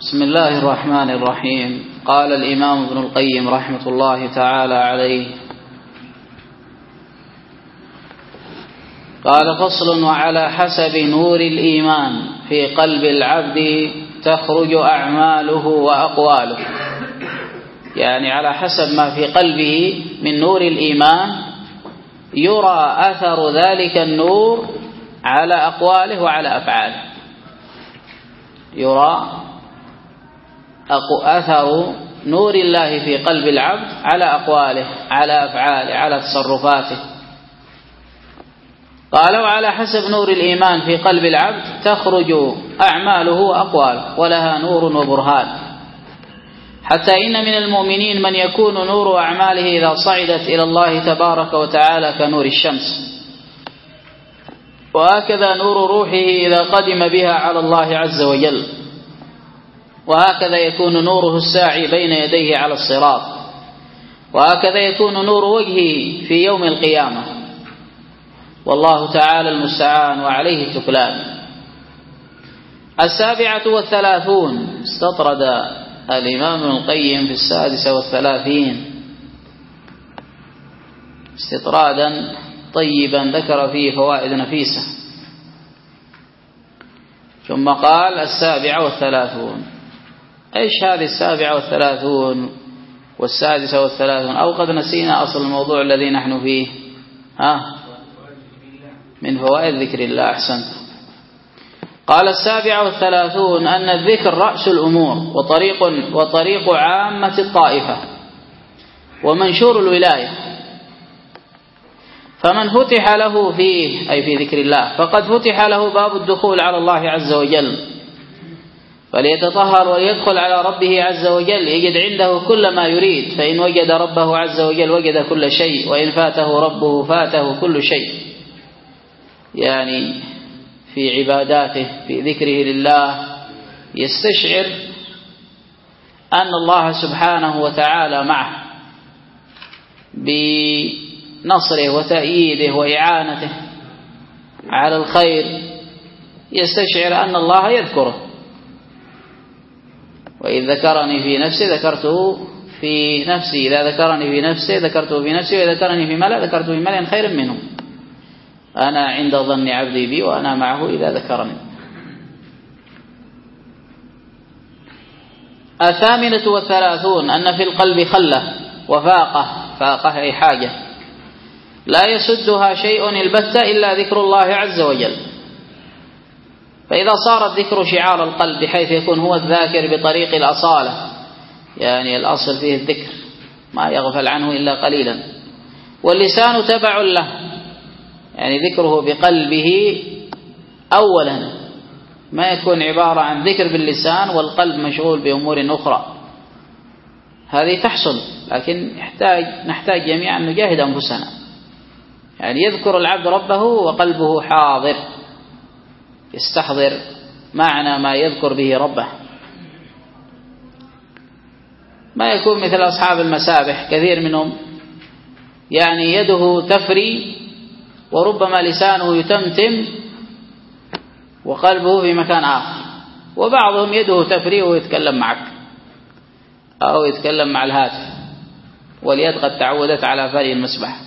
بسم الله الرحمن الرحيم. قال الإمام ابن القيم رحمة الله تعالى عليه: قال: فصل: وعلى حسب نور الإيمان في قلب العبد تخرج أعماله وأقواله. يعني على حسب ما في قلبه من نور الإيمان يرى أثر ذلك النور على أقواله وعلى أفعاله. يرى أثر نور الله في قلب العبد على أقواله، على أفعاله، على تصرفاته. قال: وعلى حسب نور الإيمان في قلب العبد تخرج أعماله وأقواله، ولها نور وبرهان، حتى إن من المؤمنين من يكون نور أعماله إذا صعدت إلى الله تبارك وتعالى كنور الشمس، وهكذا نور روحه إذا قدم بها على الله عز وجل، وهكذا يكون نوره الساعي بين يديه على الصراط، وهكذا يكون نور وجهه في يوم القيامة، والله تعالى المستعان وعليه التكلان. 37 استطرد الإمام ابن القيم في 36 استطرادا طيبا ذكر فيه فوائد نفيسة، ثم قال: 37. ايش هذه 37 و36؟ أو قد نسينا أصل الموضوع الذي نحن فيه؟ من فوائد ذكر الله. أحسنت. قال: 37 أن الذكر رأس الأمور وطريق عامة الطائفة ومنشور الولاية، فمن فتح له فيه، أي في ذكر الله، فقد فتح له باب الدخول على الله عز وجل، فليتطهر وليدخل على ربه عز وجل، يجد عنده كل ما يريد، فإن وجد ربه عز وجل وجد كل شيء، وإن فاته ربه فاته كل شيء. يعني في عباداته، في ذكره لله، يستشعر أن الله سبحانه وتعالى معه بنصره وتأييده وإعانته على الخير، يستشعر أن الله يذكره. وإذ ذكرني في نفسي ذكرته في نفسي، إذا ذكرني في نفسي ذكرته في نفسي، وإذا ذكرني في ملأ ذكرته في ملأ خير منه. أنا عند ظن عبدي بي وأنا معه إذا ذكرني. 38 أن في القلب خلة وفاقة أي حاجة لا يسدها شيء البتة إلا ذكر الله عز وجل. فإذا صار الذكر شعار القلب بحيث يكون هو الذاكر بطريق الأصالة، يعني الأصل فيه الذكر ما يغفل عنه إلا قليلا، واللسان تبع له، يعني ذكره بقلبه أولا، ما يكون عبارة عن ذكر باللسان والقلب مشغول بأمور أخرى. هذه تحصل، لكن نحتاج جميعا أن نجاهد أنفسنا، يعني يذكر العبد ربه وقلبه حاضر، يستحضر معنى ما يذكر به ربه. ما يكون مثل أصحاب المسابح، كثير منهم يعني يده تفري وربما لسانه يتمتم وقلبه في مكان آخر، وبعضهم يده تفري ويتكلم معك أو يتكلم مع الهاتف، واليد قد تعودت على فري المسبح.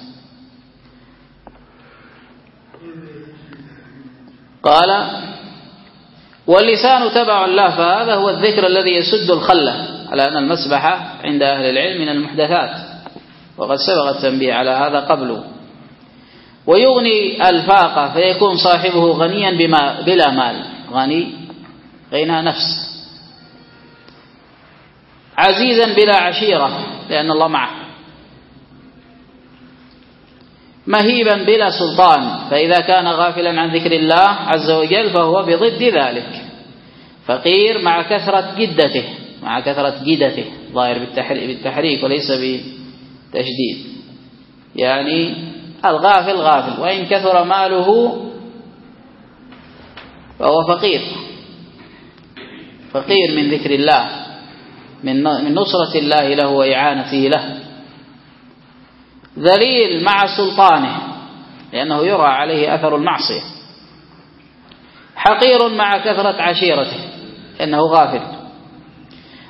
قال: واللسان تبع له، فهذا هو الذكر الذي يسد الخلة، على أن المسبحة عند أهل العلم من المحدثات، وقد سبق التنبيه على هذا قبله. ويغني الفاقة، فيكون صاحبه غنيا بلا مال، غنى نفس، عزيزا بلا عشيرة لأن الله معه، مهيبا بلا سلطان، فإذا كان غافلا عن ذكر الله عز وجل فهو بضد ذلك، فقير مع كثرة جدته، ظاهر بالتحريك وليس بالتشديد، يعني الغافل غافل، وإن كثر ماله فهو فقير من ذكر الله، من نصرة الله له وإعانته له، ذليل مع سلطانه لأنه يرى عليه أثر المعصية، حقير مع كثرة عشيرته لأنه غافل،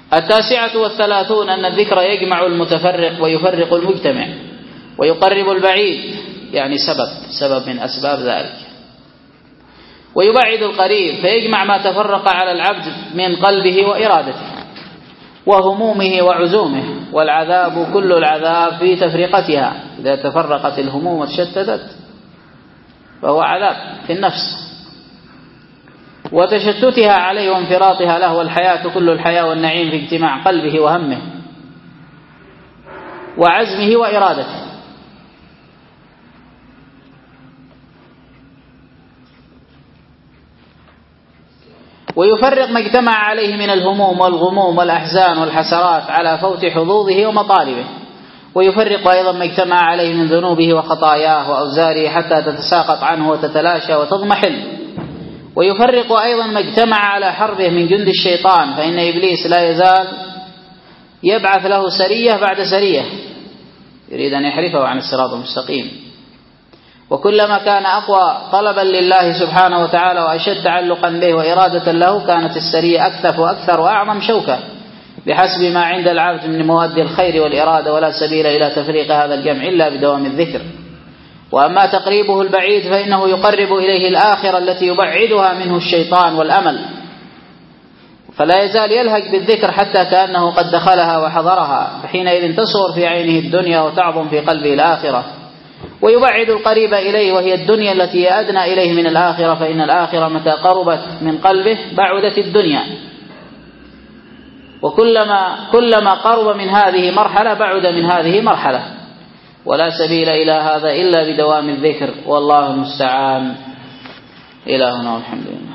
39 أن الذكر يجمع المتفرق ويفرق المجتمع ويقرب البعيد، يعني سبب من أسباب ذلك، ويبعد القريب فيجمع ما تفرق على العبد من قلبه وإرادته وهمومه وعزومه. والعذاب كل العذاب في تفرقتها، إذا تفرقت الهموم وتشتتت فهو عذاب في النفس، وتشتتها عليه وانفراطها له. والحياة كل الحياة والنعيم في اجتماع قلبه وهمه وعزمه وإرادته. ويفرق ما اجتمع عليه من الهموم والغموم والأحزان والحسرات على فوت حظوظه ومطالبه. ويفرق أيضا ما اجتمع عليه من ذنوبه وخطاياه وأوزاره حتى تتساقط عنه وتتلاشى وتضمحل. ويفرق أيضا ما اجتمع على حربه من جند الشيطان، فإن إبليس لا يزال يبعث له سرية بعد سرية يريد أن يحرفه عن الصراط المستقيم. وكلما كان أقوى طلبا لله سبحانه وتعالى وأشد تعلقا به وإرادة له كانت السرية أكثف وأكثر وأعظم شوكة بحسب ما عند العبد من مواد الخير والإرادة. ولا سبيل إلى تفريق هذا الجمع إلا بدوام الذكر. وأما تقريبه البعيد فإنه يقرب إليه الآخرة التي يبعدها منه الشيطان والأمل، فلا يزال يلهج بالذكر حتى كأنه قد دخلها وحضرها، فحينئذ تصغر في عينه الدنيا وتعظم في قلبه الآخرة. ويبعد القريب إليه وهي الدنيا التي هي أدنى إليه من الآخرة، فإن الآخرة متى قربت من قلبه بعدت الدنيا، وكلما قرب من هذه مرحلة بعد من هذه مرحلة. ولا سبيل إلى هذا إلا بدوام الذكر، والله المستعان. إلهنا والحمد لله.